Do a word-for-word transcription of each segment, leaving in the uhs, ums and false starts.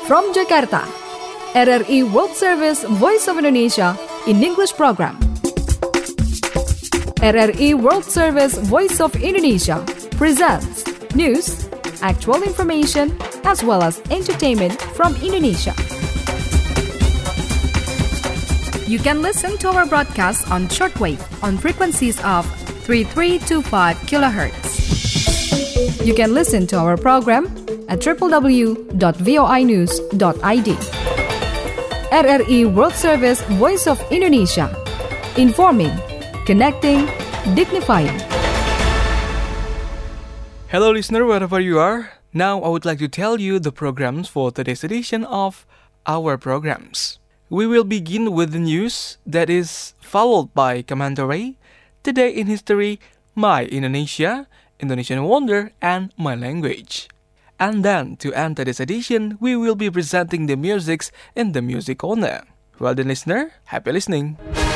From Jakarta, R R I World Service Voice of Indonesia in English program. R R I World Service Voice of Indonesia presents news, actual information, as well as entertainment from Indonesia. You can listen to our broadcast on shortwave on frequencies of thirty-three twenty-five kilohertz. You can listen to our program at w w w dot voi news dot i d. R R I World Service Voice of Indonesia. Informing, connecting, dignifying. Hello listener, wherever you are. Now I would like to tell you the programs for today's edition of our programs. We will begin with the news that is followed by commentary, Today in History, My Indonesia, Indonesian Wonder, and My Language. And then, to end today's edition, we will be presenting the musics in the Music Corner. Well then listener, happy listening!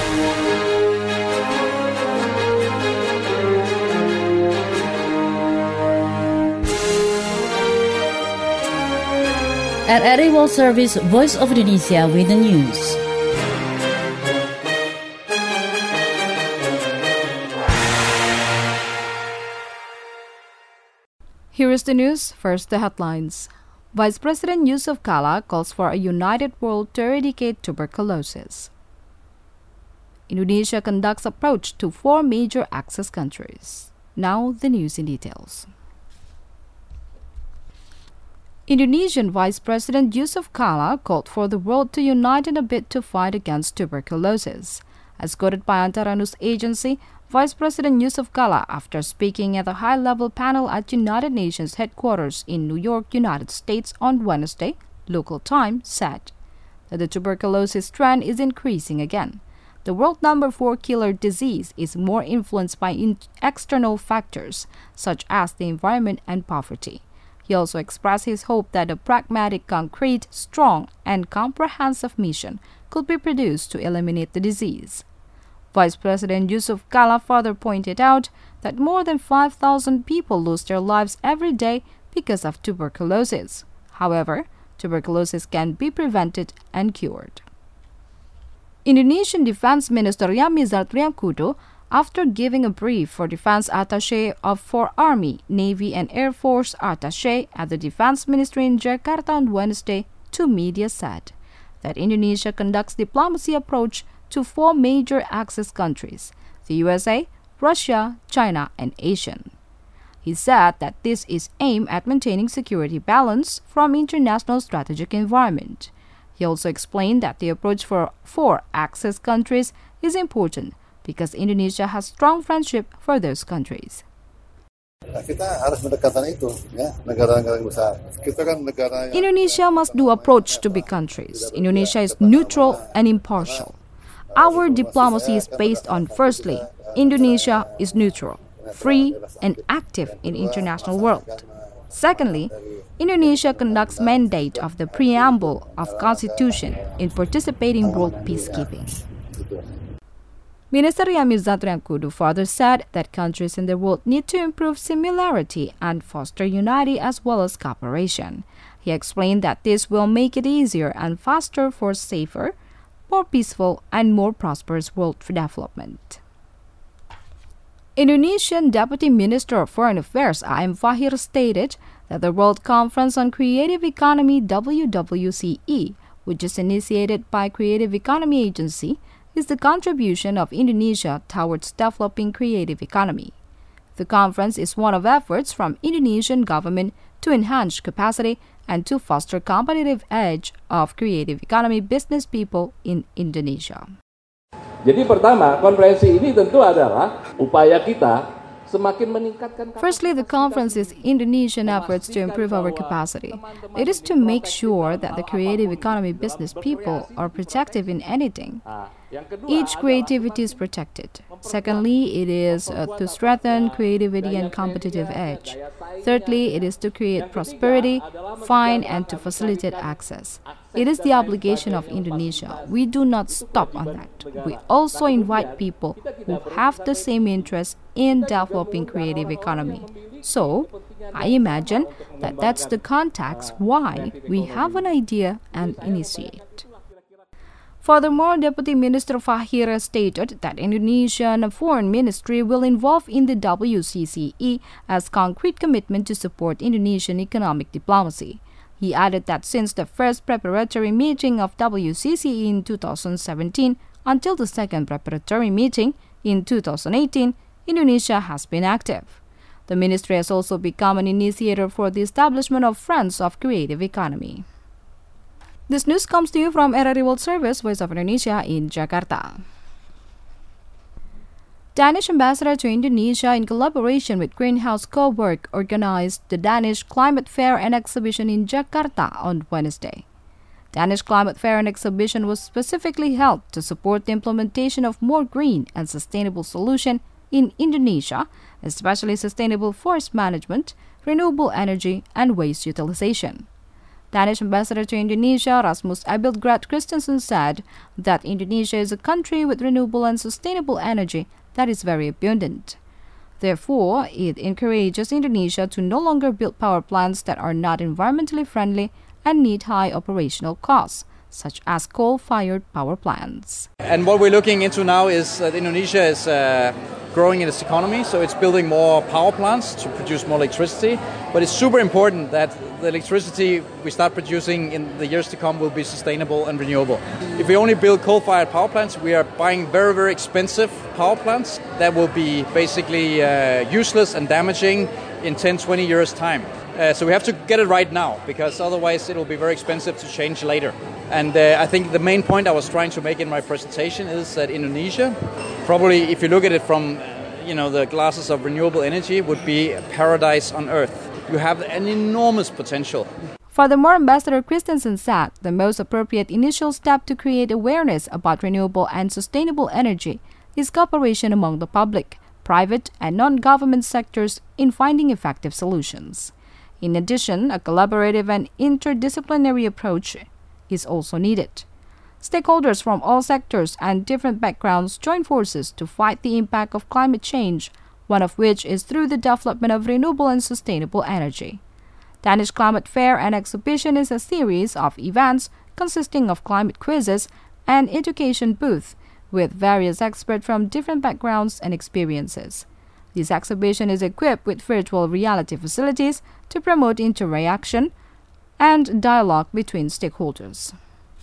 R R I World Service Voice of Indonesia with the news. Here is the news. First, the headlines. Vice President Yusuf Kala calls for a united world to eradicate tuberculosis. Indonesia conducts approach to four major access countries. Now, the news in details. Indonesian Vice President Yusuf Kala called for the world to unite in a bid to fight against tuberculosis. As quoted by Antara News Agency, Vice President Yusuf Kala, after speaking at a high-level panel at United Nations headquarters in New York, United States on Wednesday, local time, said that the tuberculosis trend is increasing again. The world number four killer disease is more influenced by in- external factors, such as the environment and poverty. He also expressed his hope that a pragmatic, concrete, strong, and comprehensive mission could be produced to eliminate the disease. Vice President Yusuf Kala further pointed out that more than five thousand people lose their lives every day because of tuberculosis. However, tuberculosis can be prevented and cured. Indonesian Defense Minister Yamizar Triangkudo, after giving a brief for Defense Attaché of for Army, Navy, and Air Force Attaché at the Defense Ministry in Jakarta on Wednesday, to media said that Indonesia conducts diplomacy approach to four major access countries, the U S A, Russia, China, and Asian. He said that this is aimed at maintaining security balance from international strategic environment. He also explained that the approach for four access countries is important because Indonesia has strong friendship for those countries. Indonesia must do approach to big countries. Indonesia is neutral and impartial. Our diplomacy is based on, firstly, Indonesia is neutral, free, and active in international world. Secondly, Indonesia conducts mandate of the preamble of Constitution in participating world peacekeeping. Minister Yamizar Triangkudo further said that countries in the world need to improve similarity and foster unity as well as cooperation. He explained that this will make it easier and faster for safer, more peaceful, and more prosperous world for development. Indonesian Deputy Minister of Foreign Affairs A M Fahir stated that the World Conference on Creative Economy W W C E, which is initiated by Creative Economy Agency, is the contribution of Indonesia towards developing creative economy. The conference is one of efforts from Indonesian government to enhance capacity and to foster competitive edge of creative economy business people in Indonesia. Jadi pertama, konferensi ini tentu adalah upaya kita semakin meningkatkan. Firstly, the conference is Indonesian efforts to improve our capacity. It is to make sure that the creative economy business people are protective in anything. Each creativity is protected. Secondly, it is uh, to strengthen creativity and competitive edge. Thirdly, it is to create prosperity, find, and to facilitate access. It is the obligation of Indonesia. We do not stop on that. We also invite people who have the same interest in developing creative economy So, I imagine that that's the context why we have an idea and initiate. Furthermore, Deputy Minister Fahira stated that Indonesian Foreign Ministry will involve in the W C C E as concrete commitment to support Indonesian economic diplomacy. He added that since the first preparatory meeting of W C C E in two thousand seventeen until the second preparatory meeting in two thousand eighteen, Indonesia has been active. The ministry has also become an initiator for the establishment of Friends of Creative Economy. This news comes to you from R R I World Service, Voice of Indonesia in Jakarta. Danish ambassador to Indonesia, in collaboration with Greenhouse Co-work, organized the Danish Climate Fair and Exhibition in Jakarta on Wednesday. Danish Climate Fair and Exhibition was specifically held to support the implementation of more green and sustainable solutions in Indonesia, especially sustainable forest management, renewable energy, and waste utilization. Danish ambassador to Indonesia, Rasmus Abildgaard Christensen, said that Indonesia is a country with renewable and sustainable energy that is very abundant. Therefore, it encourages Indonesia to no longer build power plants that are not environmentally friendly and need high operational costs, such as coal-fired power plants. And what we're looking into now is that Indonesia is uh, growing in its economy, so it's building more power plants to produce more electricity. But it's super important that the electricity we start producing in the years to come will be sustainable and renewable. If we only build coal-fired power plants, we are buying very, very expensive power plants that will be basically uh, useless and damaging in ten, twenty years' time. Uh, so we have to get it right now, because otherwise it will be very expensive to change later. And uh, I think the main point I was trying to make in my presentation is that Indonesia, probably if you look at it from you know the glasses of renewable energy, would be a paradise on earth. You have an enormous potential. Furthermore, Ambassador Christensen said the most appropriate initial step to create awareness about renewable and sustainable energy is cooperation among the public, private, and non-government sectors in finding effective solutions. In addition, a collaborative and interdisciplinary approach is also needed. Stakeholders from all sectors and different backgrounds join forces to fight the impact of climate change, one of which is through the development of renewable and sustainable energy. Danish Climate Fair and Exhibition is a series of events consisting of climate quizzes and education booths with various experts from different backgrounds and experiences. This exhibition is equipped with virtual reality facilities to promote interaction and dialogue between stakeholders.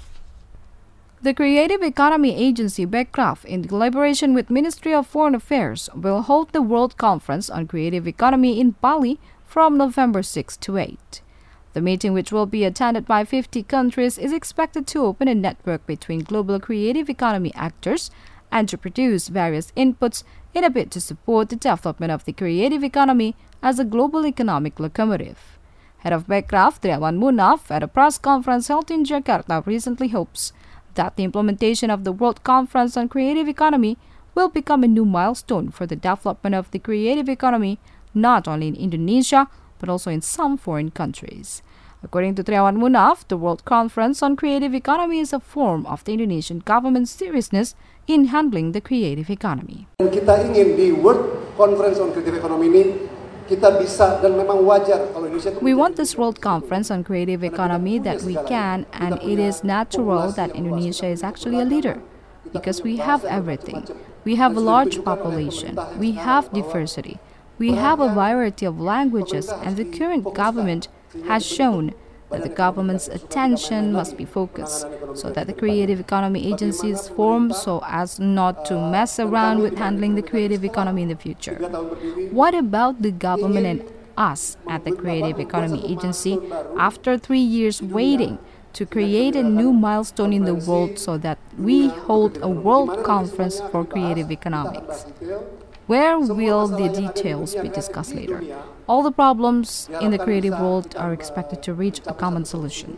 The Creative Economy Agency, Bekraf, in collaboration with Ministry of Foreign Affairs, will hold the World Conference on Creative Economy in Bali from November sixth to eighth. The meeting, which will be attended by fifty countries, is expected to open a network between global creative economy actors and to produce various inputs in a bid to support the development of the creative economy as a global economic locomotive. Head of Bekraf, Triawan Munaf, at a press conference held in Jakarta recently hopes that the implementation of the World Conference on Creative Economy will become a new milestone for the development of the creative economy not only in Indonesia but also in some foreign countries. According to Triawan Munaf, the World Conference on Creative Economy is a form of the Indonesian government's seriousness in handling the creative economy. Kita ingin di World Conference on Creative Economy ini kita bisa dan memang wajar kalau Indonesia. We want this World Conference on Creative Economy that we can, and it is natural that Indonesia is actually a leader because we have everything. We have a large population, we have diversity, we have a variety of languages, and the current government has shown that the government's attention must be focused so that the Creative Economy Agency is formed so as not to mess around with handling the creative economy in the future. What about the government and us at the Creative Economy Agency after three years waiting to create a new milestone in the world so that we hold a world conference for creative economics? Where will the details be discussed later? All the problems in the creative world are expected to reach a common solution.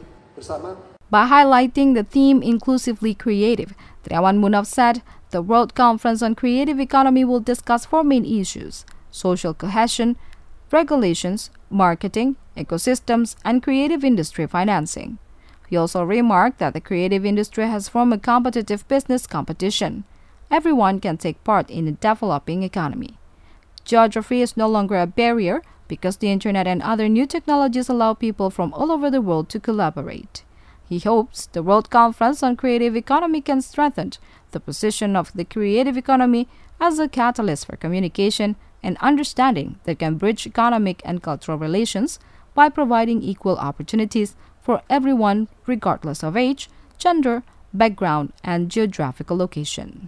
By highlighting the theme Inclusively Creative, Triawan Munaf said the World Conference on Creative Economy will discuss four main issues: social cohesion, regulations, marketing, ecosystems, and creative industry financing. He also remarked that the creative industry has formed a competitive business competition. Everyone can take part in a developing economy. Geography is no longer a barrier, because the internet and other new technologies allow people from all over the world to collaborate. He hopes the World Conference on Creative Economy can strengthen the position of the creative economy as a catalyst for communication and understanding that can bridge economic and cultural relations by providing equal opportunities for everyone regardless of age, gender, background, and geographical location.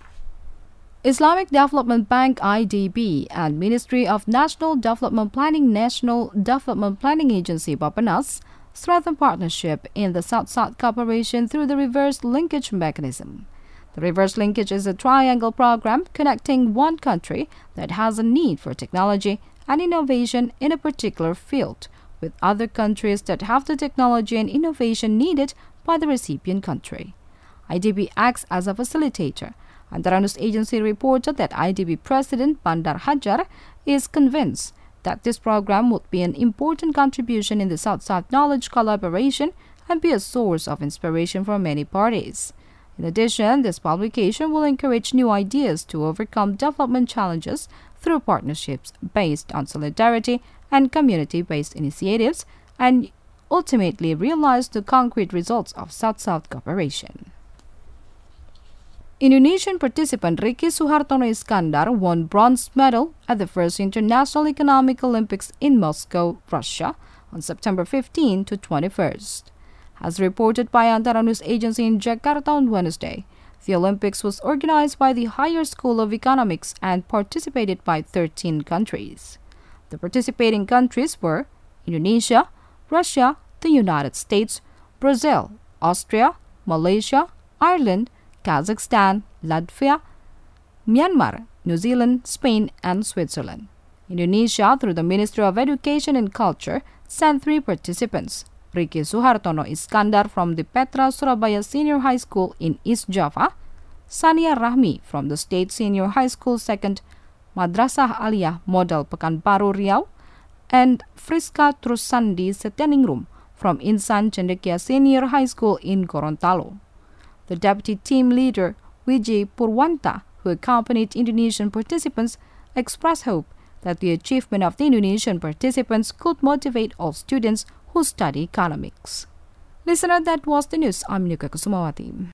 Islamic Development Bank I D B and Ministry of National Development Planning National Development Planning Agency Bappenas strengthen partnership in the South-South cooperation through the reverse linkage mechanism. The reverse linkage is a triangle program connecting one country that has a need for technology and innovation in a particular field with other countries that have the technology and innovation needed by the recipient country. I D B acts as a facilitator. Antara News Agency reported that I D B President Bandar Hajar is convinced that this program would be an important contribution in the South-South knowledge collaboration and be a source of inspiration for many parties. In addition, this publication will encourage new ideas to overcome development challenges through partnerships based on solidarity and community-based initiatives and ultimately realize the concrete results of South-South cooperation. Indonesian participant Ricky Suhartono Iskandar won bronze medal at the first International Economic Olympics in Moscow, Russia, on September fifteenth to twenty-first. As reported by Antara News Agency in Jakarta on Wednesday, the Olympics was organized by the Higher School of Economics and participated by thirteen countries. The participating countries were Indonesia, Russia, the United States, Brazil, Austria, Malaysia, Ireland, Kazakhstan, Latvia, Myanmar, New Zealand, Spain, and Switzerland. Indonesia, through the Ministry of Education and Culture, sent three participants: Ricky Suhartono Iskandar from the Petra Surabaya Senior High School in East Java, Sania Rahmi from the State Senior High School Second Madrasah Aliyah Model Pekanbaru Riau, and Friska Trusandi Setianingrum from Insan Cendekia Senior High School in Gorontalo. The deputy team leader, Wijay Purwanta, who accompanied Indonesian participants, expressed hope that the achievement of the Indonesian participants could motivate all students who study economics. Listener, that was the news. I'm Nika Kusumawati.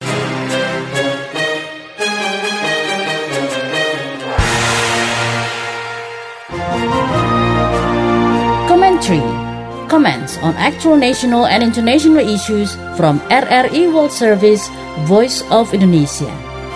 Commentary. Comments on actual national and international issues from R R I World Service, Voice of Indonesia.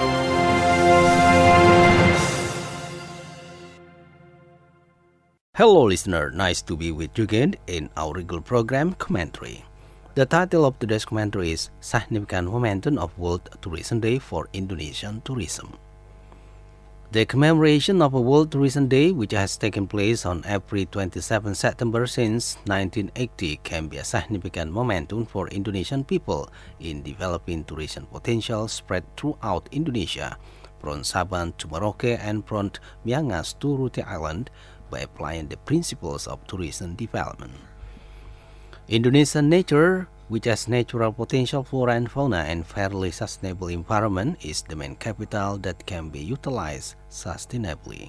Hello listener, nice to be with you again in our regular program Commentary. The title of today's commentary is Significant Momentum of World Tourism Day for Indonesian Tourism. The commemoration of a World Tourism Day, which has taken place on every twenty-seventh September since nineteen eighty, can be a significant momentum for Indonesian people in developing tourism potential spread throughout Indonesia, from Sabah to Merauke and from Miangas to Rute Island, by applying the principles of tourism development. Indonesian nature, which has natural potential flora and fauna and fairly sustainable environment, is the main capital that can be utilized sustainably.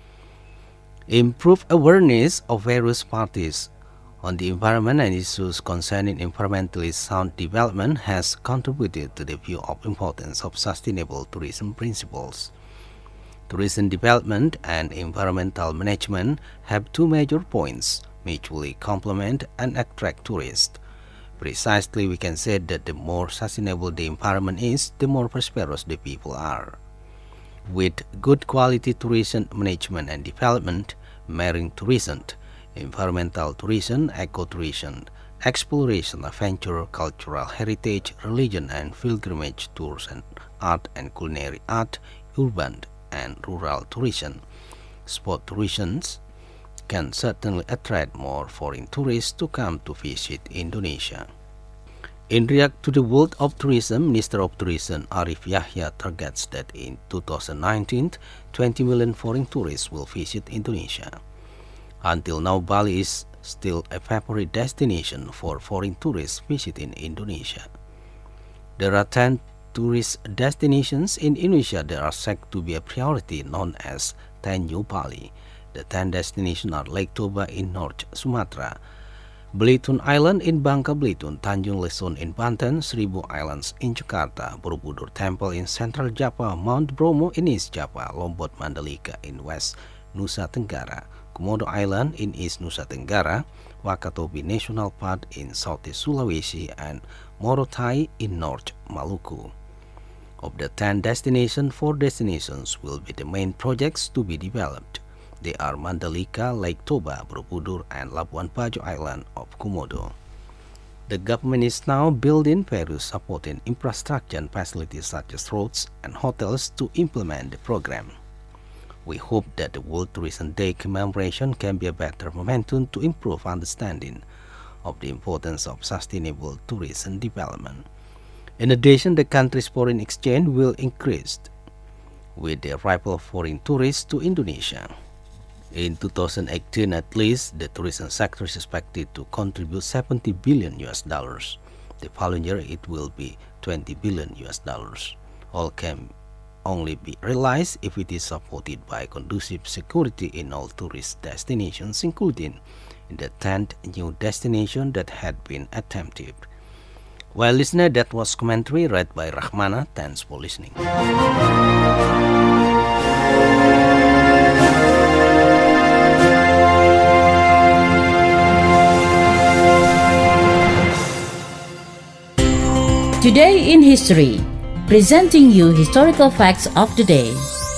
Improved awareness of various parties on the environment and issues concerning environmentally sound development has contributed to the view of importance of sustainable tourism principles. Tourism development and environmental management have two major points: mutually complement and attract tourists. Precisely, we can say that the more sustainable the environment is, the more prosperous the people are. With good quality tourism management and development, marine tourism, environmental tourism, ecotourism, exploration, adventure, cultural heritage, religion and pilgrimage tours, and art and culinary art, urban and rural tourism, sport tourism, can certainly attract more foreign tourists to come to visit Indonesia. In react to the World of Tourism, Minister of Tourism Arif Yahya targets that in two thousand nineteen, twenty million foreign tourists will visit Indonesia. Until now, Bali is still a favorite destination for foreign tourists visiting Indonesia. There are ten tourist destinations in Indonesia that are said to be a priority, known as ten New Bali. The ten destinations are Lake Toba in North Sumatra, Belitung Island in Bangka Belitung, Tanjung Lesung in Banten, Seribu Islands in Jakarta, Borobudur Temple in Central Java, Mount Bromo in East Java, Lombok Mandalika in West Nusa Tenggara, Komodo Island in East Nusa Tenggara, Wakatobi National Park in Southeast Sulawesi, and Morotai in North Maluku. Of the ten destinations, four destinations will be the main projects to be developed. They are Mandalika, Lake Toba, Borobudur, and Labuan Bajo Island of Komodo. The government is now building various supporting infrastructure and facilities such as roads and hotels to implement the program. We hope that the World Tourism Day commemoration can be a better momentum to improve understanding of the importance of sustainable tourism development. In addition, the country's foreign exchange will increase with the arrival of foreign tourists to Indonesia. In two thousand eighteen, at least, the tourism sector is expected to contribute seventy billion U S dollars. The following year, it will be twenty billion U S dollars. All can only be realized if it is supported by conducive security in all tourist destinations, including in the tenth new destination that had been attempted. Well, listener, that was commentary read by Rahmana. Thanks for listening. Today in History, presenting you historical facts of the day.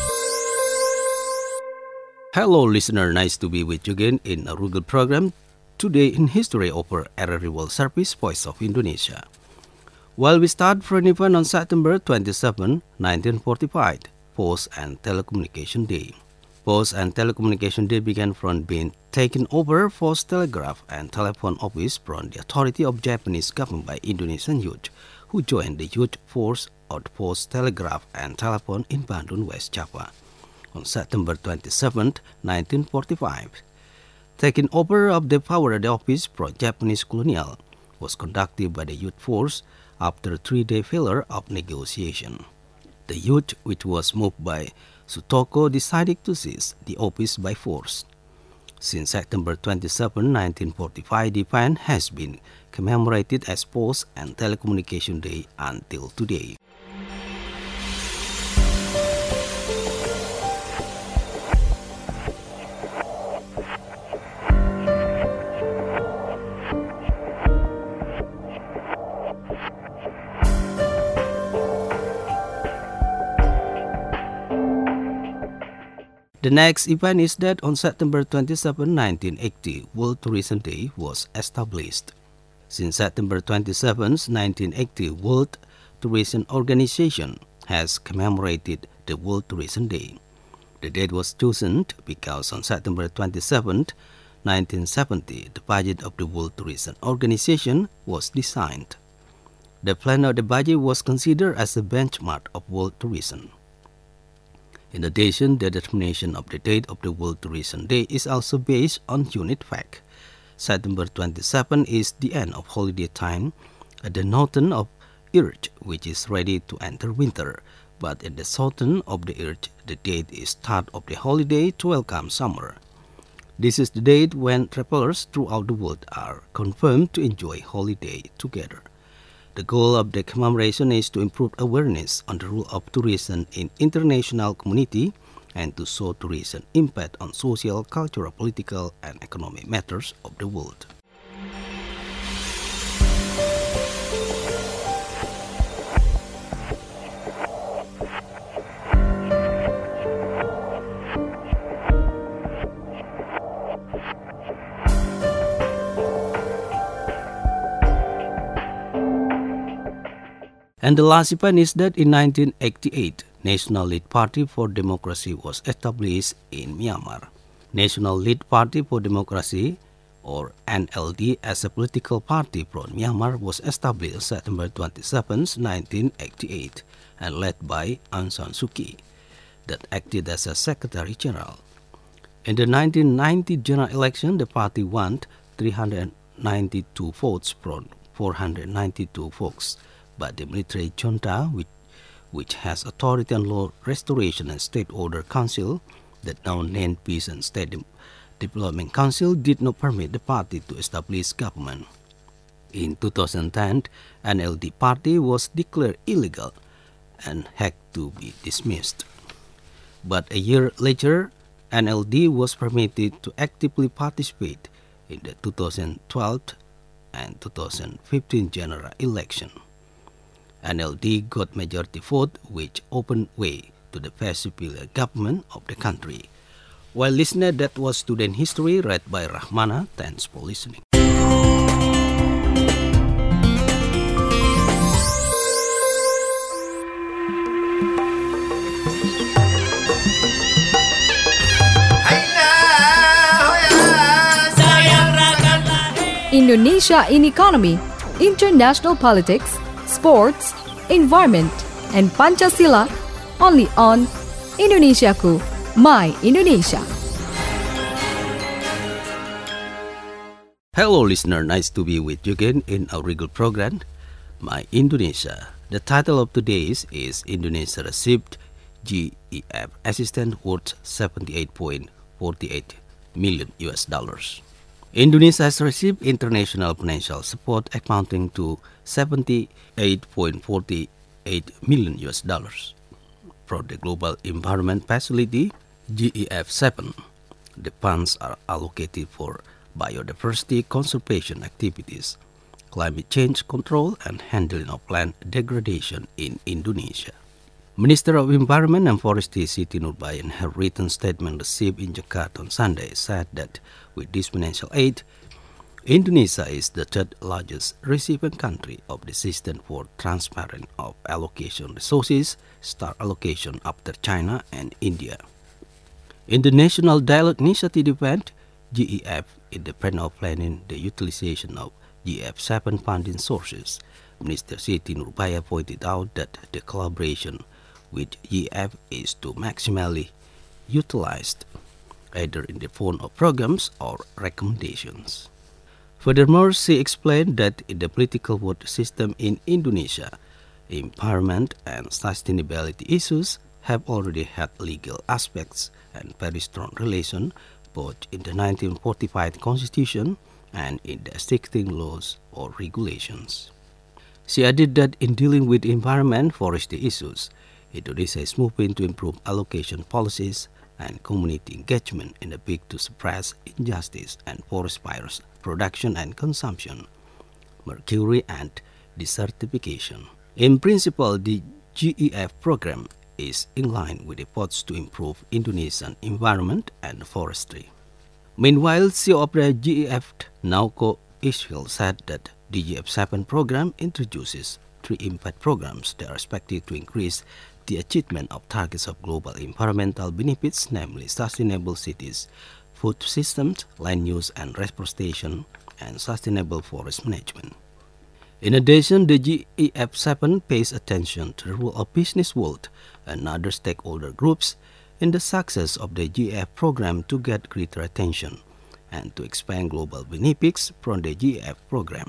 Hello listener, nice to be with you again in a Rugged program. Today in History over R R E World Service, Voice of Indonesia. Well, we start for an event on September twenty-seventh, nineteen forty-five, Post and Telecommunication Day. Post and Telecommunication Day began from being taken over Post Telegraph and Telephone Office from the authority of Japanese government by Indonesian youth, who joined the youth force of Post Telegraph and Telephone in Bandung, West Java, on September twenty-seventh, nineteen forty-five. Taking over of the power of the office from Japanese colonial was conducted by the youth force after a three-day failure of negotiation. The youth, which was moved by Sutoko, decided to seize the office by force. Since September twenty-seventh, nineteen forty-five, the event has been commemorated as Post and Telecommunication Day until today. The next event is that on September twenty-seventh, nineteen eighty, World Tourism Day was established. Since September twenty-seventh, nineteen eighty, World Tourism Organization has commemorated the World Tourism Day. The date was chosen because on September twenty-seventh, nineteen seventy, the budget of the World Tourism Organization was designed. The plan of the budget was considered as a benchmark of world tourism. In addition, the determination of the date of the World Tourism Day is also based on unique fact. September twenty-seventh is the end of holiday time at the northern of Earth, which is ready to enter winter, but at the southern of the Earth, the date is start of the holiday to welcome summer. This is the date when travelers throughout the world are confirmed to enjoy holiday together. The goal of the commemoration is to improve awareness on the role of tourism in international community and to show tourism impact on social, cultural, political, and economic matters of the world. And the last event is that in nineteen eighty-eight, National Lead Party for Democracy was established in Myanmar. National Lead Party for Democracy, or N L D, as a political party from Myanmar was established September twenty-seventh, nineteen eighty-eight, and led by Aung San Suu Kyi, that acted as a Secretary General. In the nineteen ninety general election, the party won three hundred ninety-two votes from four hundred ninety-two votes. But the military junta, which, which has authority on law restoration and state order council, The now-named Peace and State De- Development Council did not permit the party to establish government. In two thousand ten, N L D party was declared illegal and had to be dismissed. But a year later, N L D was permitted to actively participate in the two thousand twelve and two thousand fifteen general election. N L D got majority vote, which opened way to the first civilian government of the country. Well, listener, that was Student History read by Rahmana. Thanks for listening. Indonesia in economy, international politics, sports, environment, and Pancasila, only on Indonesiaku, My Indonesia. Hello listener, nice to be with you again in our regular program, My Indonesia. The title of today's is Indonesia received G E F assistance worth seventy-eight point four eight million U S dollars. Indonesia has received international financial support amounting to seventy-eight point four eight million U S dollars from the Global Environment Facility G E F seven. The funds are allocated for biodiversity conservation activities, climate change control, and handling of land degradation in Indonesia. Minister of Environment and Forestry Siti Nurbaya, in her written statement received in Jakarta on Sunday, said that with this financial aid, Indonesia is the third largest recipient country of the system for transparent of allocation resources, star allocation after China and India. In the National Dialogue Initiative event, G E F independent of planning the utilization of G E F seven funding sources, Minister Siti Nurbaya pointed out that the collaboration with G E F is to maximally utilized, either in the form of programs or recommendations. Furthermore, she explained that in the political vote system in Indonesia, environment and sustainability issues have already had legal aspects and very strong relation both in the nineteen forty-five Constitution and in the existing laws or regulations. She added that in dealing with environment forestry issues, Indonesia is moving to improve allocation policies and community engagement in a bid to suppress injustice and forest fires, production and consumption, mercury and desertification. In principle, the G E F program is in line with efforts to improve Indonesian environment and forestry. Meanwhile, C E O of the G E F, Nauko Ishil, said that the G E F seven program introduces three impact programs that are expected to increase the achievement of targets of global environmental benefits, namely sustainable cities, food systems, land use and reforestation, and sustainable forest management. In addition, the G E F seven pays attention to the role of business world and other stakeholder groups in the success of the G E F program to get greater attention and to expand global benefits from the G E F program.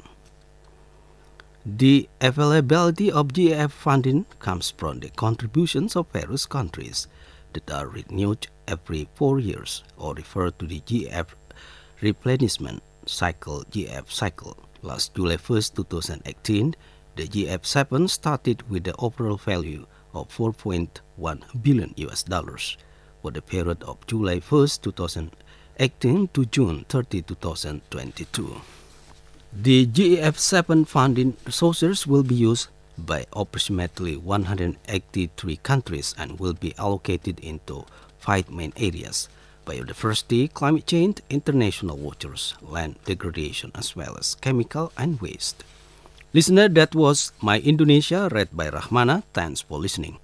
The availability of G E F funding comes from the contributions of various countries that are renewed every four years or referred to the G E F replenishment cycle G E F cycle. Last July first, two thousand eighteen, the G E F seven started with the overall value of four point one billion U S dollars for the period of July first, two thousand eighteen to June thirtieth, two thousand twenty-two. The G E F seven funding resources will be used by approximately one hundred eighty-three countries and will be allocated into five main areas: biodiversity, climate change, international waters, land degradation, as well as chemical and waste. Listener, that was My Indonesia, read by Rahmana. Thanks for listening.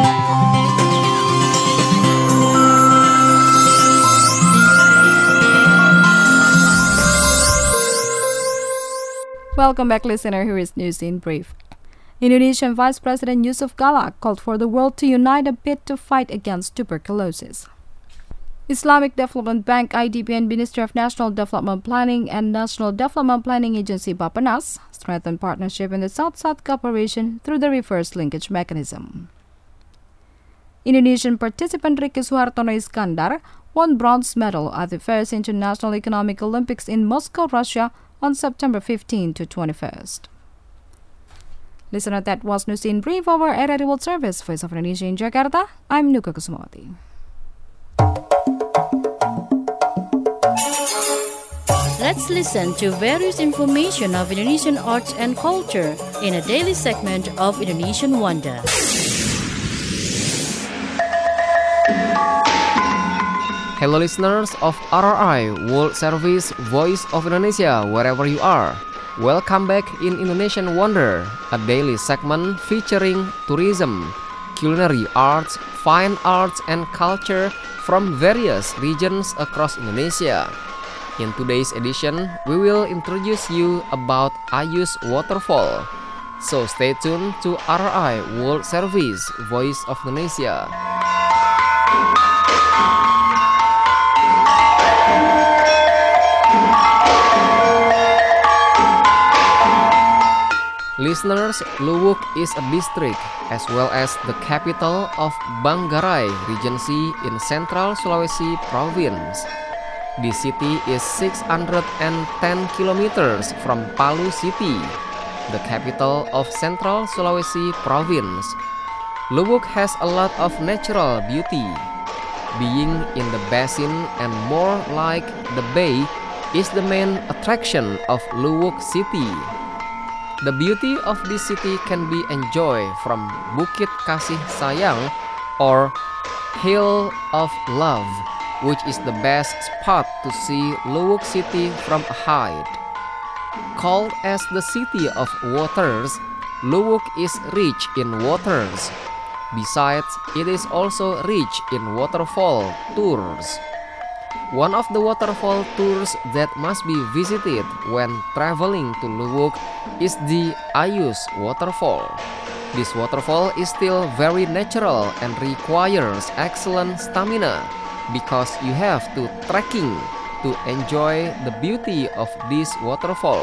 Welcome back, listener. Here is news in brief. Indonesian Vice President Yusuf Kala called for the world to unite a bit to fight against tuberculosis. Islamic Development Bank I D B and Ministry of National Development Planning and National Development Planning Agency Bappenas strengthened partnership in the South-South cooperation through the reverse linkage mechanism. Indonesian participant Ricky Suhartono Iskandar won bronze medal at the first International Economic Olympics in Moscow, Russia on September fifteenth to twenty-first. Listener, that was news in brief over R R I World Service, Voice of Indonesia in Jakarta. I'm Nuka Kusumawati. Let's listen to various information of Indonesian arts and culture in a daily segment of Indonesian Wonder. Hello listeners of R R I World Service Voice of Indonesia wherever you are. Welcome back in Indonesian Wonder, a daily segment featuring tourism, culinary arts, fine arts and culture from various regions across Indonesia. In today's edition, we will introduce you about Ayus Waterfall. So stay tuned to R R I World Service Voice of Indonesia. Listeners, Luwuk is a district as well as the capital of Manggarai Regency in Central Sulawesi Province. The city is six hundred ten kilometers from Palu City, the capital of Central Sulawesi Province. Luwuk has a lot of natural beauty. Being in the basin and more like the bay is the main attraction of Luwuk City. The beauty of this city can be enjoyed from Bukit Kasih Sayang or Hill of Love, which is the best spot to see Luwuk City from a height. Called as the City of Waters, Luwuk is rich in waters. Besides, it is also rich in waterfall tours. One of the waterfall tours that must be visited when traveling to Luwuk is the Ayus Waterfall. This waterfall is still very natural and requires excellent stamina because you have to trekking to enjoy the beauty of this waterfall.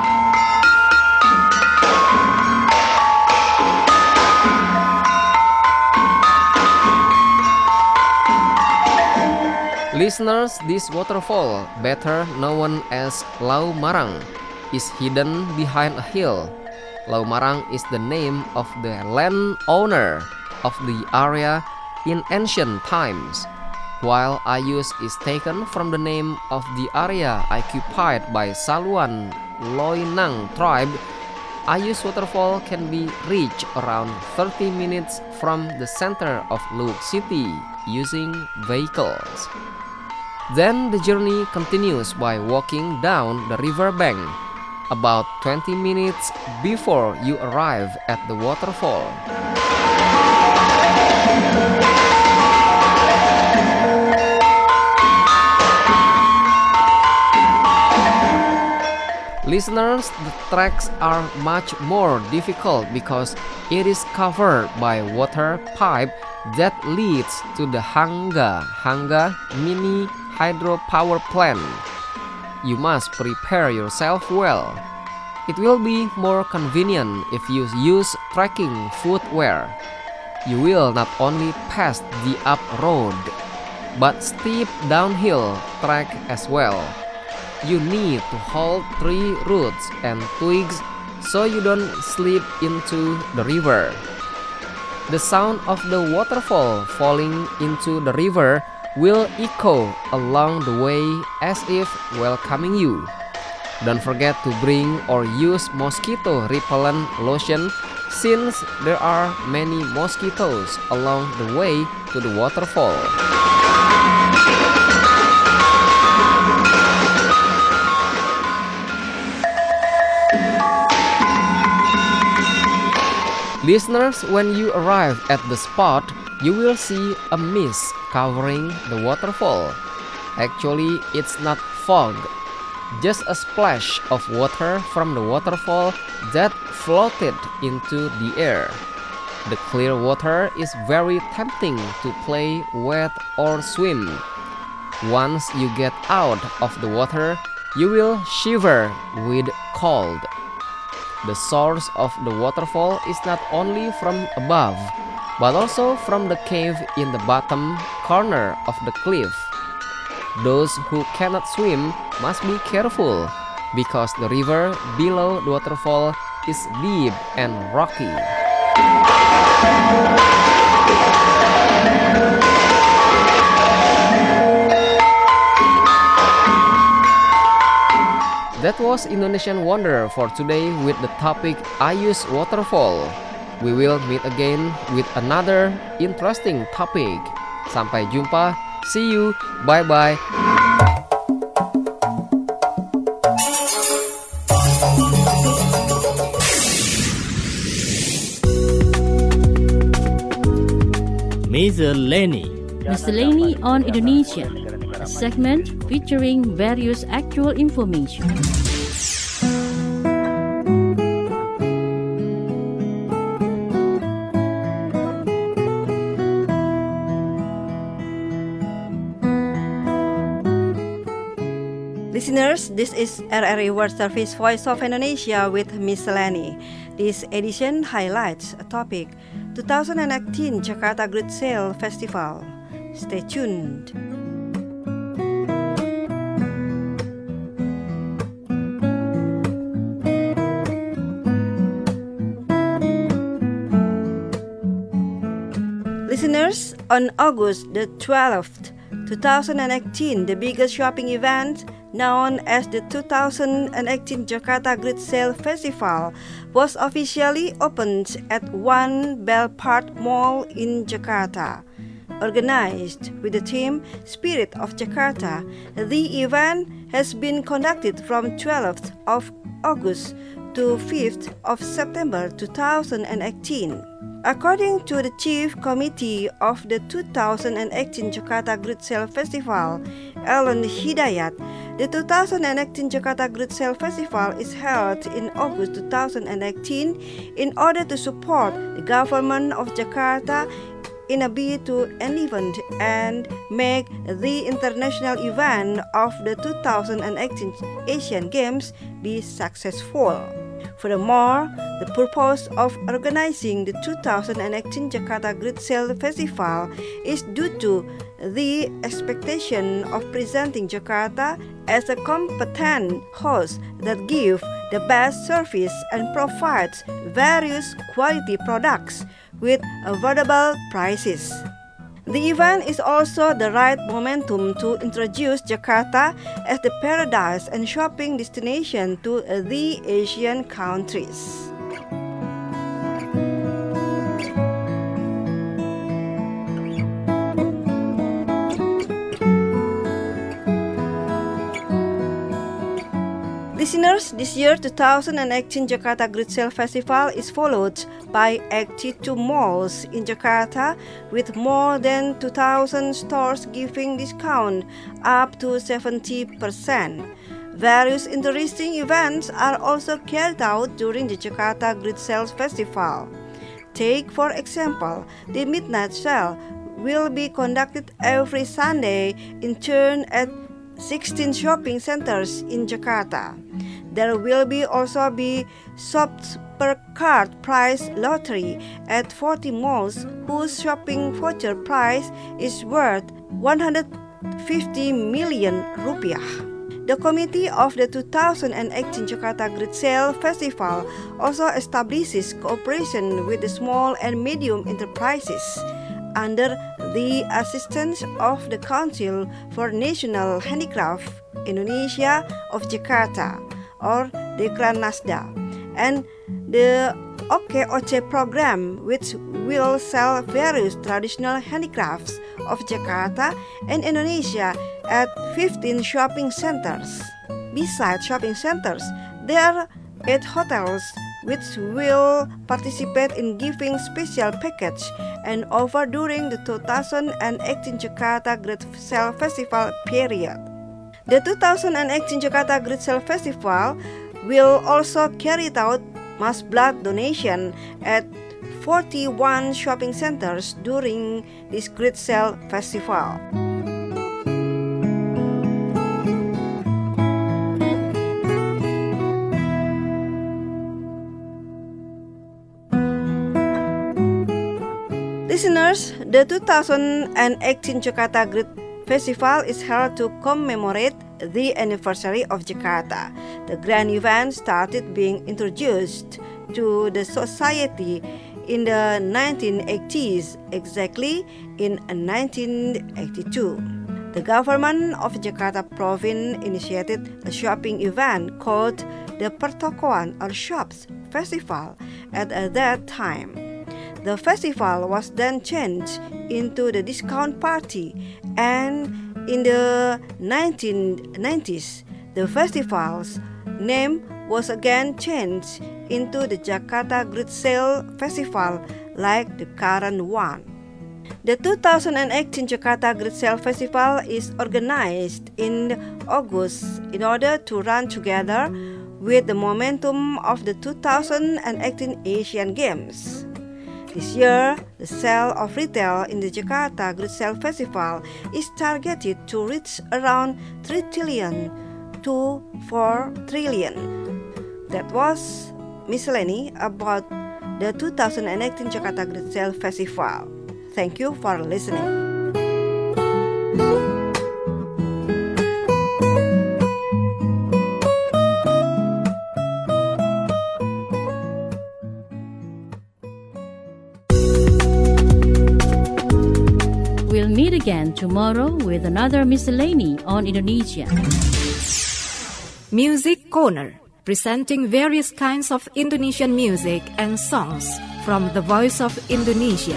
Listeners, this waterfall, better known as Lau Marang, is hidden behind a hill. Lau Marang is the name of the landowner of the area in ancient times, while Ayus is taken from the name of the area occupied by Saluan Loinang tribe. Ayus Waterfall can be reached around thirty minutes from the center of Luwuk City using vehicles. Then the journey continues by walking down the river bank, about twenty minutes before you arrive at the waterfall. Listeners, the treks are much more difficult because it is covered by water pipe that leads to the Hangga Hangga mini hydropower plant. You must prepare yourself well. It will be more convenient if you use trekking footwear. You will not only pass the up road, but steep downhill track as well. You need to hold tree roots and twigs so you don't slip into the river. The sound of the waterfall falling into the river will echo along the way as if welcoming you. Don't forget to bring or use mosquito repellent lotion since there are many mosquitoes along the way to the waterfall. Listeners, when you arrive at the spot, you will see a mist covering the waterfall. Actually, it's not fog, just a splash of water from the waterfall that floated into the air. The clear water is very tempting to play with or swim. Once you get out of the water, you will shiver with cold. The source of the waterfall is not only from above, but also from the cave in the bottom corner of the cliff. Those who cannot swim must be careful, because the river below the waterfall is deep and rocky. That was Indonesian Wonder for today with the topic Ayus Waterfall. We will meet again with another interesting topic. Sampai jumpa. See you. Bye-bye. Miscellany. Miscellany on Indonesia, a segment featuring various actual information. Listeners, this is R R I World Service Voice of Indonesia with Miscellany. This edition highlights a topic, two thousand eighteen Jakarta Great Sale Festival. Stay tuned. Listeners, on August the twelfth, two thousand eighteen, the biggest shopping event known as the two thousand eighteen Jakarta Great Sale Festival was officially opened at One Belpart Mall in Jakarta. Organized with the theme Spirit of Jakarta, the event has been conducted from twelfth of August to fifth of September two thousand eighteen. According to the Chief Committee of the two thousand eighteen Jakarta Great Sale Festival, Ellen Hidayat, the two thousand eighteen Jakarta Great Sale Festival is held in August two thousand eighteen in order to support the government of Jakarta in a bid to enliven and make the international event of the two thousand eighteen Asian Games be successful. Furthermore, the purpose of organizing the two thousand eighteen Jakarta Great Sale Festival is due to the expectation of presenting Jakarta as a competent host that gives the best service and provides various quality products with affordable prices. The event is also the right momentum to introduce Jakarta as the paradise and shopping destination to the Asian countries. Listeners, this year two thousand eighteen Jakarta Great Sale Festival is followed by eighty-two malls in Jakarta with more than two thousand stores giving discount up to seventy percent. Various interesting events are also carried out during the Jakarta Great Sale Festival. Take, for example, the Midnight Sale will be conducted every Sunday in turn at sixteen shopping centers in Jakarta. There will be also be shops per card price lottery at forty malls whose shopping voucher price is worth one hundred fifty million rupiah. The committee of the two thousand eighteen Jakarta Great Sale Festival also establishes cooperation with the small and medium enterprises under the assistance of the Council for National Handicraft Indonesia of Jakarta, or Dekranasda, and the O K O C program, which will sell various traditional handicrafts of Jakarta and Indonesia at fifteen shopping centers. Besides shopping centers, there are eight hotels which will participate in giving special package and offer during the two thousand eighteen Jakarta Great Sale Festival period. The two thousand eighteen Jakarta Great Sale Festival will also carry out mass blood donation at forty-one shopping centers during this Great Sale Festival. Listeners, the two thousand eighteen Jakarta Great Festival is held to commemorate the anniversary of Jakarta. The grand event started being introduced to the society in the nineteen eighties, exactly in nineteen eighty-two. The government of Jakarta Province initiated a shopping event called the Pertokoan or Shops Festival at that time. The festival was then changed into the discount party, and in the nineteen nineties, the festival's name was again changed into the Jakarta Great Sale Festival like the current one. The two thousand eighteen Jakarta Great Sale Festival is organized in August in order to run together with the momentum of the two thousand eighteen Asian Games. This year, the sale of retail in the Jakarta Great Sale Festival is targeted to reach around three trillion to four trillion. That was miscellany about the two thousand eighteen Jakarta Great Sale Festival. Thank you for listening. We'll meet again tomorrow with another miscellany on Indonesia. Music Corner, presenting various kinds of Indonesian music and songs from the Voice of Indonesia.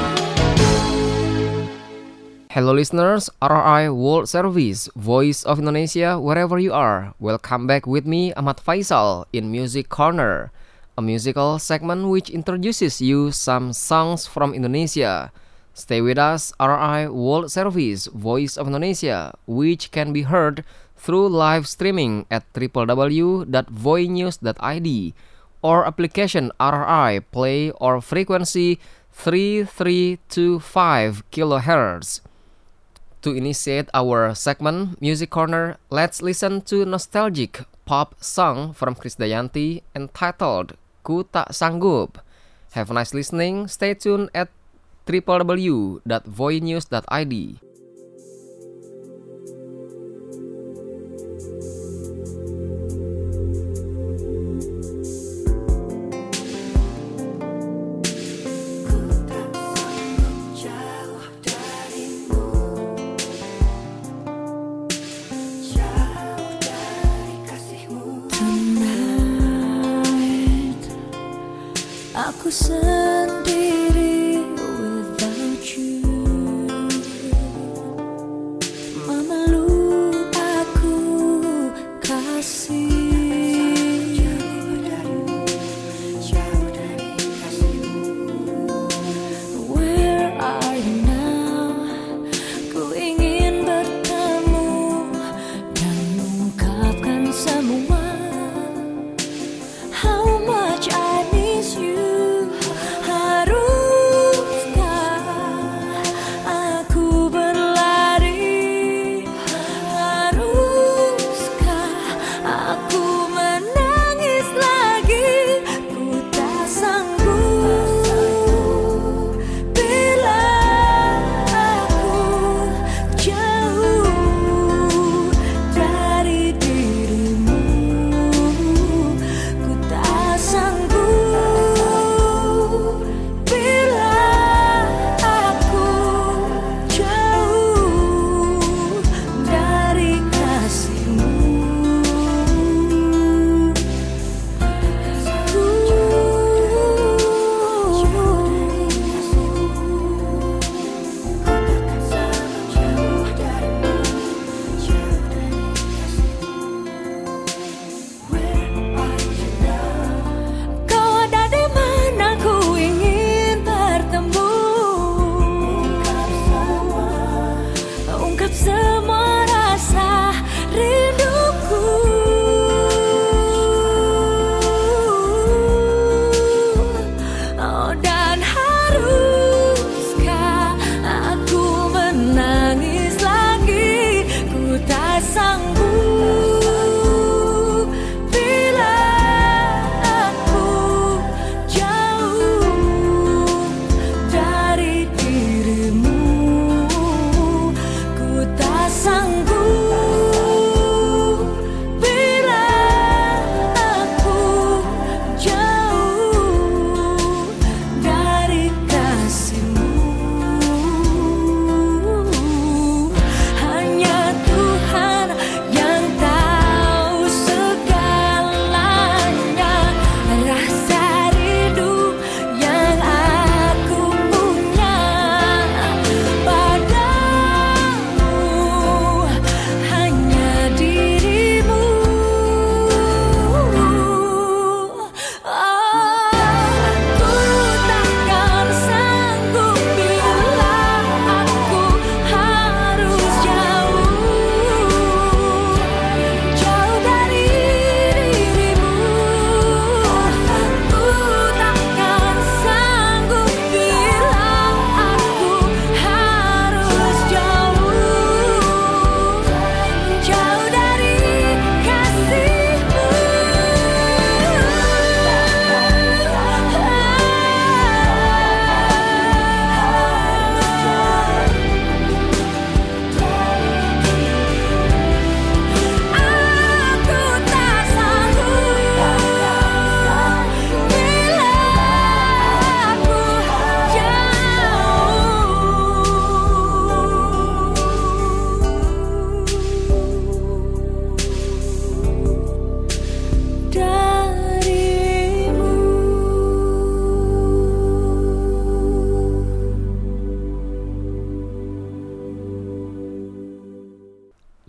Hello listeners, R R I World Service, Voice of Indonesia, wherever you are. Welcome back with me, Ahmad Faisal, in Music Corner, a musical segment which introduces you some songs from Indonesia. Stay with us, R R I World Service, Voice of Indonesia, which can be heard through live streaming at w w w dot voinews dot i d or application R R I Play or frequency three three two five kilohertz. To initiate our segment, Music Corner, let's listen to nostalgic pop song from Krisdayanti entitled Ku Tak Sanggup. Have a nice listening. Stay tuned at w w w dot voinews dot i d. Aku sendiri without you, memeluk aku kasih. Where are you now? Ku ingin bertemu dan mengungkapkan semua. How much I miss you. Dari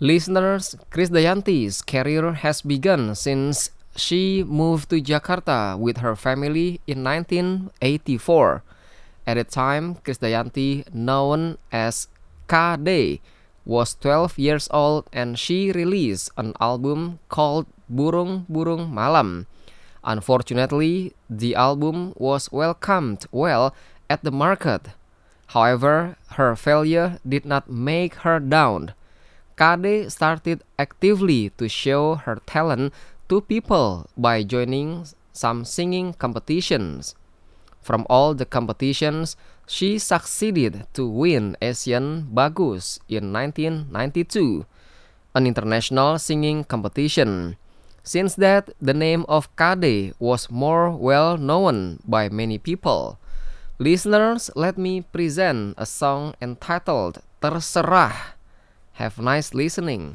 Listeners, Krisdayanti's career has begun since she moved to Jakarta with her family in nineteen eighty-four. At the time, Krisdayanti, known as K D, was twelve years old and she released an album called Burung-Burung Malam. Unfortunately, the album was welcomed well at the market. However, her failure did not make her down. K D started actively to show her talent to people by joining some singing competitions. From all the competitions, she succeeded to win Asian Bagus in nineteen ninety-two, an international singing competition. Since that, the name of K D was more well known by many people. Listeners, let me present a song entitled Terserah. Have nice listening.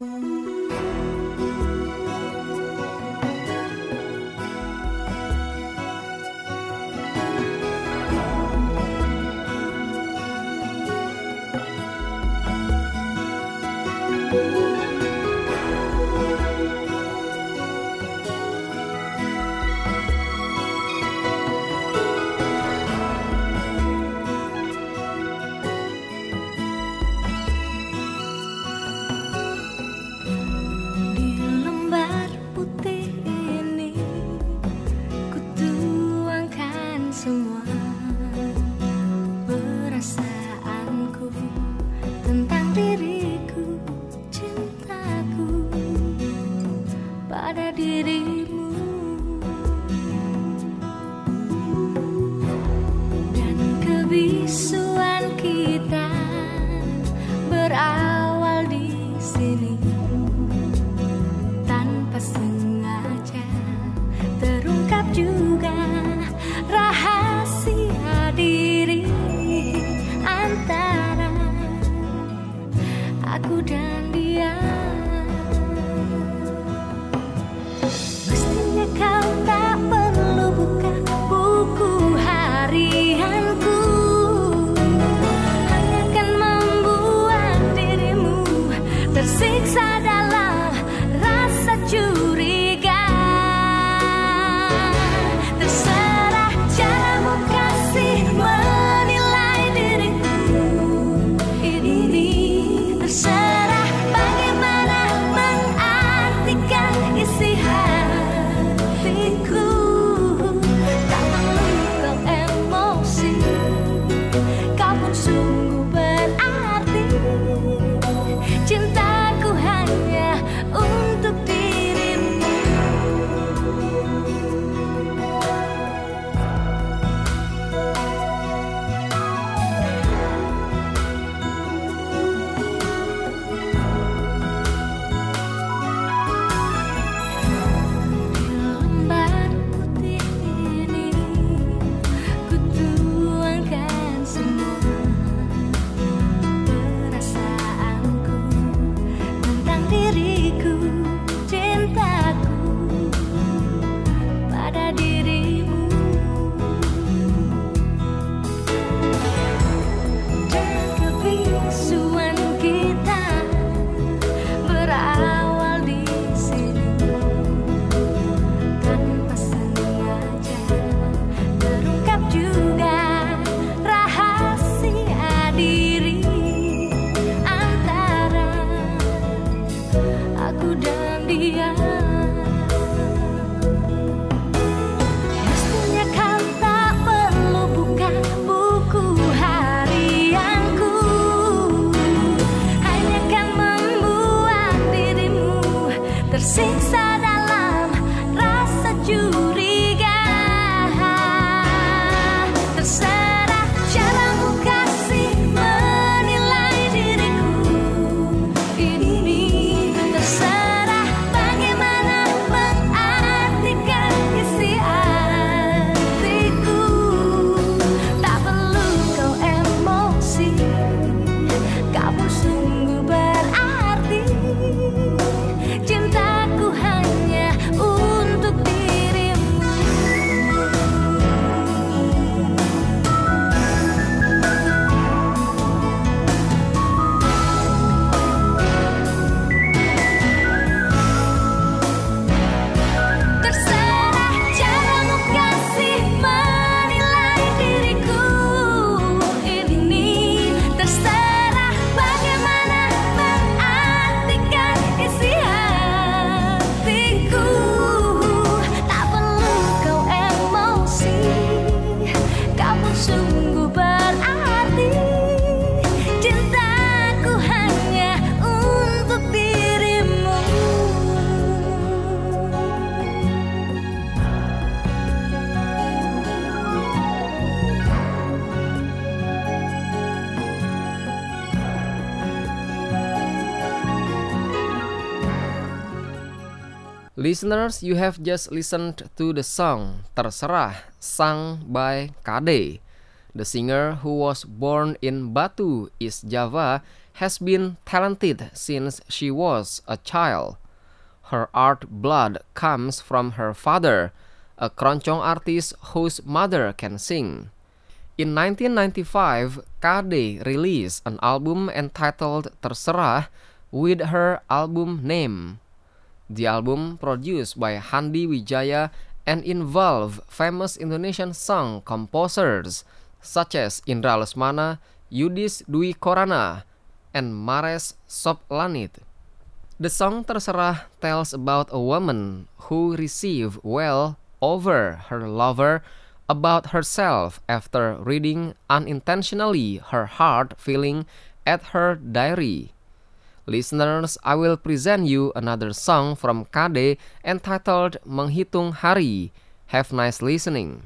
Listeners, you have just listened to the song Terserah, sung by Kade. The singer, who was born in Batu, East Java, has been talented since she was a child. Her art blood comes from her father, a keroncong artist whose mother can sing. In nineteen ninety-five, Kade released an album entitled Terserah with her album name. The album, produced by Handi Wijaya and involved famous Indonesian song composers such as Indra Lesmana, Yudis Dwi Korana, and Mares Soplanit. The song Terserah tells about a woman who received well over her lover about herself after reading unintentionally her heart feeling at her diary. Listeners, I will present you another song from Kade entitled Menghitung Hari. Have nice listening.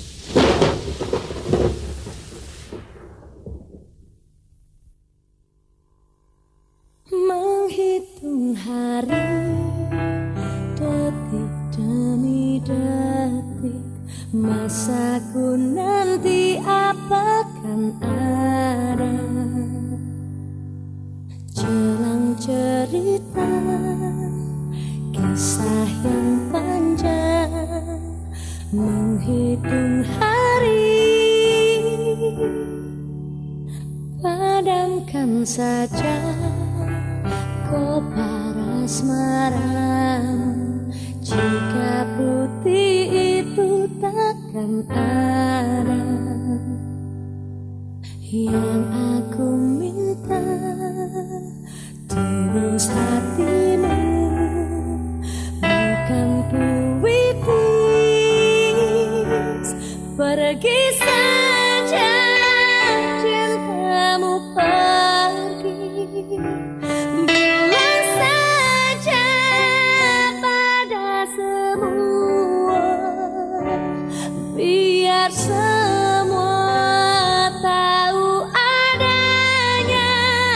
Menghitung hari, detik demi detik, masaku nanti apakan ada. Jelang cerita kisah yang panjang, menghitung hari, padamkan saja kobar asmaramu, jika putih itu takkan ada. Yang aku minta tulus hatimu, bukan puitis. Pergi saja cintamu pergi, bilang saja pada semua, biar semua tahu adanya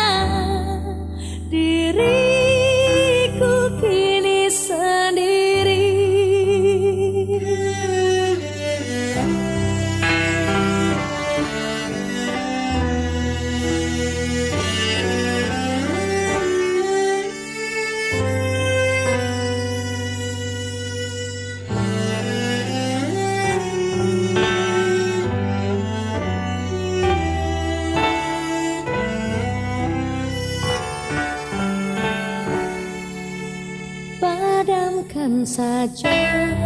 diriku kini sendiri. Padamkan saja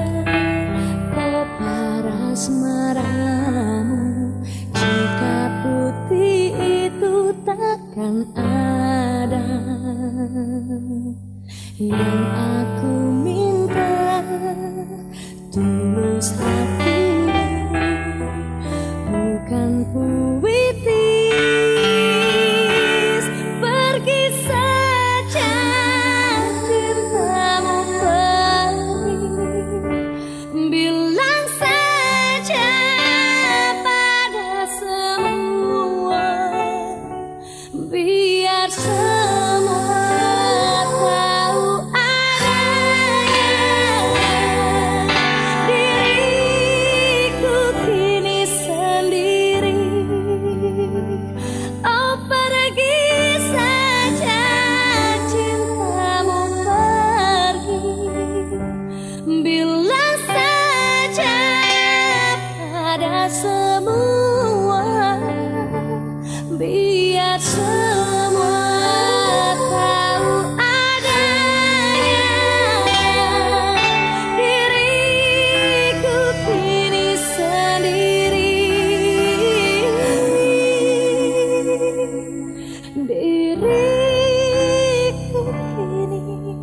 kobar asmaramu, jika putih itu takkan ada. Yang aku minta tulus hatimu, bukan puitis. Pergi saja cintamu pergi, bilang saja pada semua, biar semua tahu adanya diriku kini sendiri. Oh, pergi saja cintamu pergi, bilang saja pada semua, biar semua tahu adanya diriku kini sendiri. Diriku kini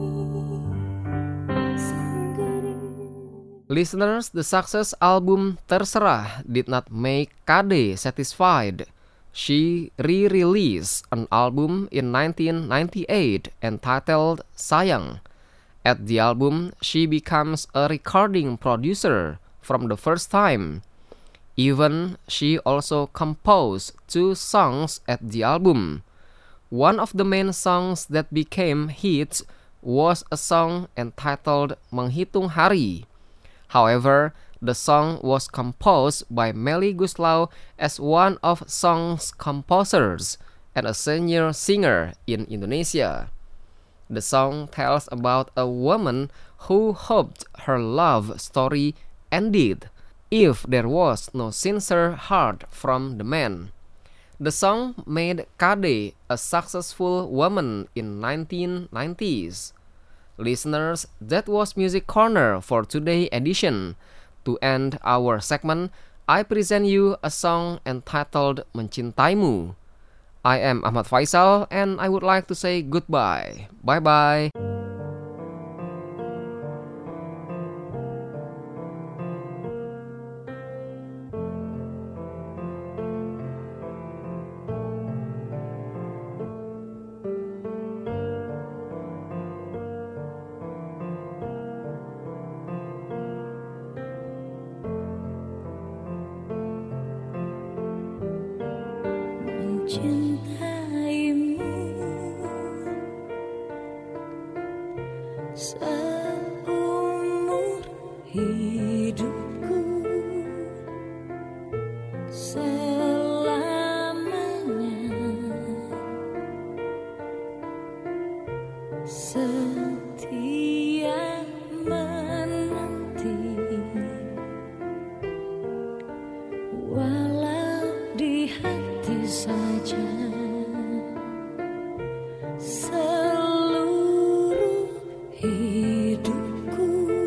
sendiri. Listeners, the success album Terserah did not make Kade satisfied. She re-released an album in nineteen ninety-eight entitled Sayang. At the album, she becomes a recording producer from the first time. Even she also composed two songs at the album. One of the main songs that became hits was a song entitled Menghitung Hari. However, the song was composed by Melly Goeslaw as one of song's composers and a senior singer in Indonesia. The song tells about a woman who hoped her love story ended if there was no sincere heart from the man. The song made Kade a successful woman in nineteen nineties. Listeners, that was Music Corner for today's edition. To end our segment, I present you a song entitled Mencintaimu. I am Ahmad Faisal and I would like to say goodbye. Bye-bye. Mencintaimu seumur hidupku, selamanya setia menanti, walau di hati saja. Seluruh hidupku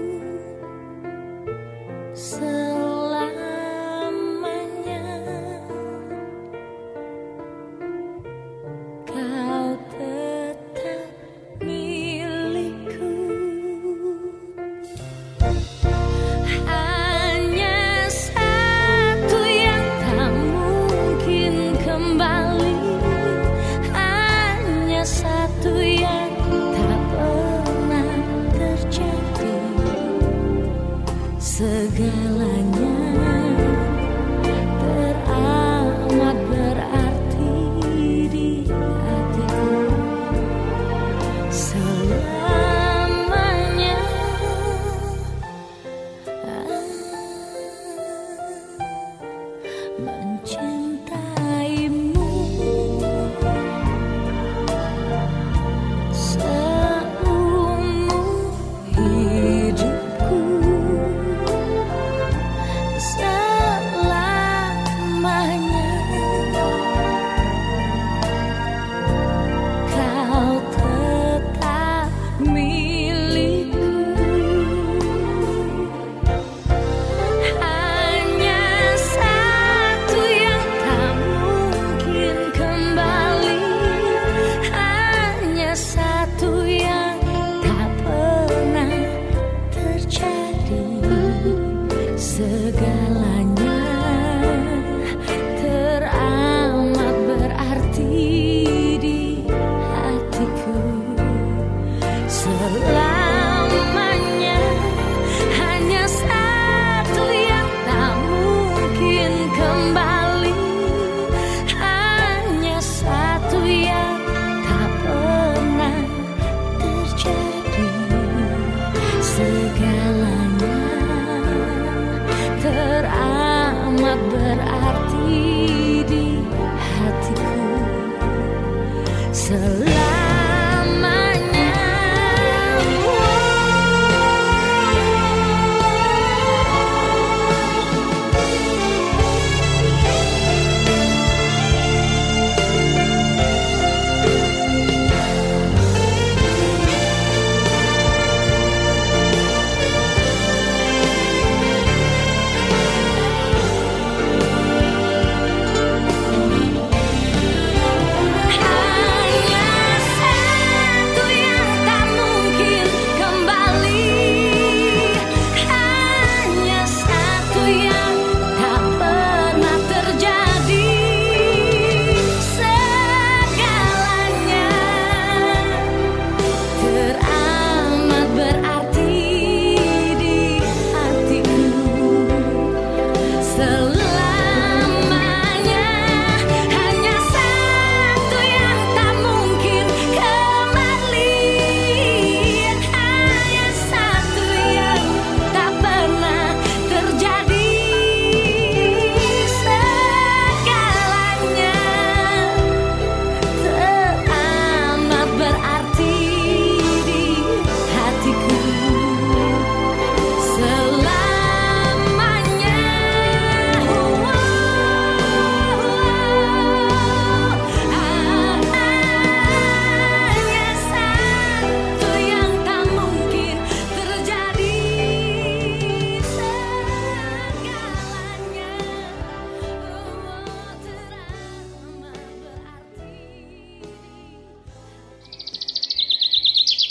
selamanya kau tetap milikku. Hanya satu yang tak mungkin kembali, hanya satu yang tak pernah terjadi. Segalanya teramat berarti di hatiku. Selamanya mencintaimu seumur hidupku, selamanya kau tetap milikku. Hanya satu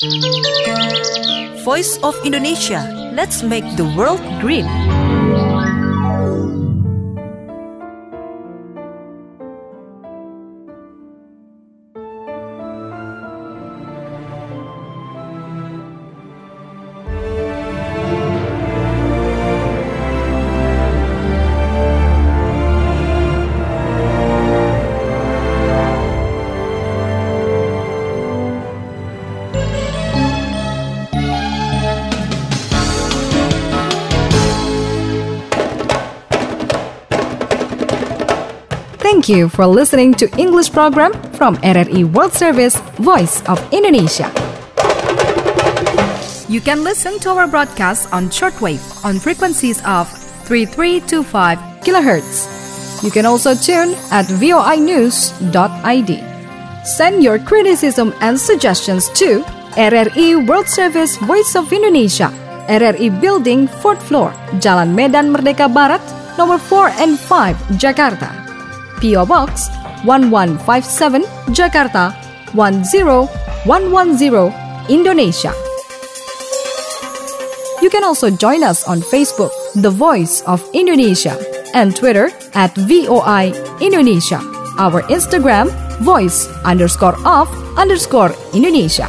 Voice of Indonesia. Let's make the world green. Thank you for listening to English program from R R E World Service, Voice of Indonesia. You can listen to our broadcast on shortwave on frequencies of three three two five kilohertz. You can also tune at voi news dot I D. Send your criticism and suggestions to R R E World Service, Voice of Indonesia, R R E Building, fourth floor, Jalan Medan Merdeka Barat, nomor four and five, Jakarta. P O Box one one five seven, Jakarta one zero one one zero, Indonesia. You can also join us on Facebook, The Voice of Indonesia, and Twitter at V O I Indonesia. Our Instagram, voice underscore of underscore Indonesia.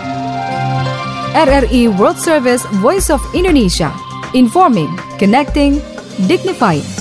R R E World Service, Voice of Indonesia. Informing, connecting, dignifying.